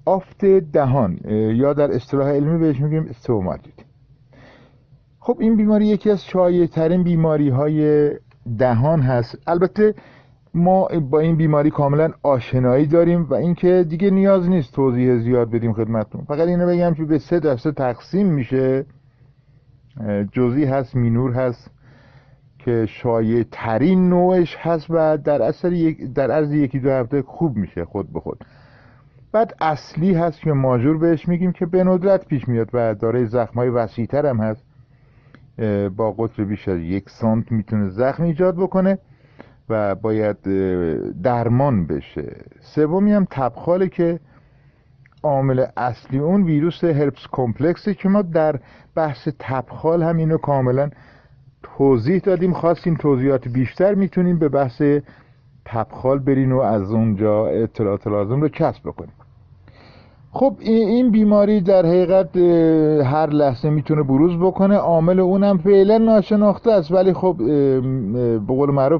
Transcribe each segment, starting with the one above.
آفت دهان یا در اصطلاح علمی بهش میگیم استوماتیت. خب این بیماری یکی از شایع‌ترین بیماری‌های دهان هست. البته ما با این بیماری کاملا آشنایی داریم و اینکه دیگه نیاز نیست توضیح زیاد بدیم خدمتتون. فقط اینو بگم که به 3 دسته تقسیم میشه. جزئی هست، مینور هست که شایع ترین نوعش هست و در عرض 1-2 هفته خوب میشه خود به خود. بعد اصلی هست که ماژور بهش میگیم که به ندرت پیش میاد و دارای زخمای وسیع‌تر هم هست، با قطر بیش از 1 سانت میتونه زخم ایجاد بکنه و باید درمان بشه. سومی هم تبخاله که عامل اصلی اون ویروس هرپس کمپلکسه که ما در بحث تبخال هم اینو کاملا توضیح دادیم. خواستین توضیحات بیشتر میتونیم به بحث تبخال برین و از اونجا اطلاعات لازم رو کسب بکنیم. خب این بیماری در حقیقت هر لحظه میتونه بروز بکنه. عامل اونم فعلا ناشناخته است، ولی خب به قول معروف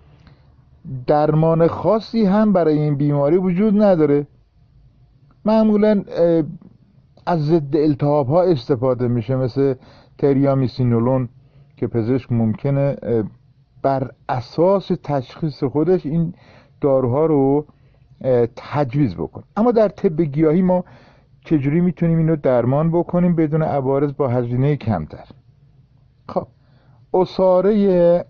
درمان خاصی هم برای این بیماری وجود نداره. معمولا از ضد التهاب ها استفاده میشه، مثل تریامیسینولون که پزشک ممکنه بر اساس تشخیص خودش این داروها رو تجویز بکنه. اما در طب گیاهی ما چجوری میتونیم اینو درمان بکنیم بدون عوارض با هزینه کمتر؟ خب عصاره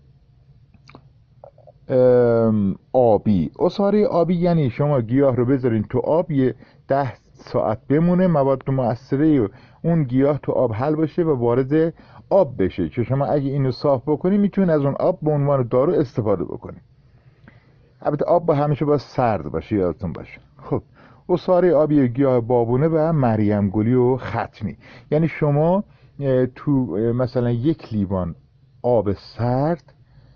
آبی یعنی شما گیاه رو بذارین تو آب 10 ساعت بمونه، مواد مؤثره اون گیاه تو آب حل بشه و وارد آب بشه که شما اگه اینو صاف بکنی میتونید از اون آب به عنوان دارو استفاده بکنید. البته آب با همیشه باید سرد باشه، یادتون باشه. خب عصاره آبی گیاه بابونه و مریم گلی و ختمی، یعنی شما تو مثلا 1 لیوان آب سرد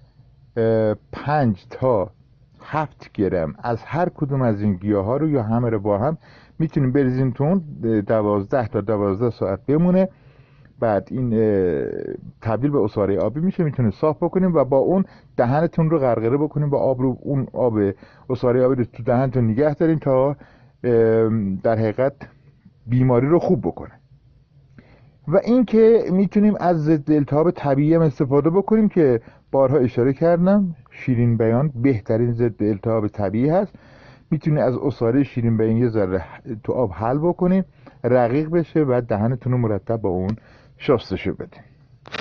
5 تا 7 گرم از هر کدوم از این گیاه ها رو یا همه رو با هم میتونیم بریزیم تو اون 12 تا 12 ساعت بمونه. بعد این تبدیل به عصاره آبی میشه، میتونه صاف بکنیم و با اون دهنتون رو غرغره بکنیم با آب رو. اون آب عصاره آبی رو تو دهنتون نگه دارین تا در حقیقت بیماری رو خوب بکنه. و این که میتونیم از ضد التهاب طبیعی هم استفاده بکنیم که بارها اشاره کردم شیرین بیان بهترین ضد التهاب طبیعی هست. میتونید از عصاره شیرین بیان یه ذره تو آب حل بکنیم، رقیق بشه و دهنتون رو مرتب با اون شستشو بدین.